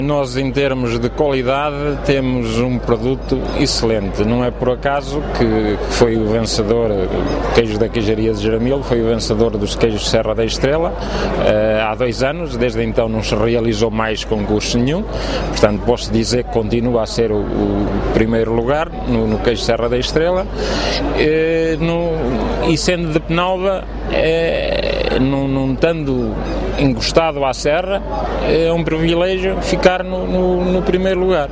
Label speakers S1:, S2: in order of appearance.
S1: Nós, em termos de qualidade, temos um produto excelente. Não é por acaso que foi o vencedor, o queijo da queijaria de Jaramillo, foi o vencedor dos queijos Serra da Estrela há 2 anos. Desde então não se realizou mais concurso nenhum. Portanto, posso dizer que continua a ser o primeiro lugar no queijo Serra da Estrela. E sendo de Penalva, não estando encostado à serra, é um privilégio ficar no primeiro lugar.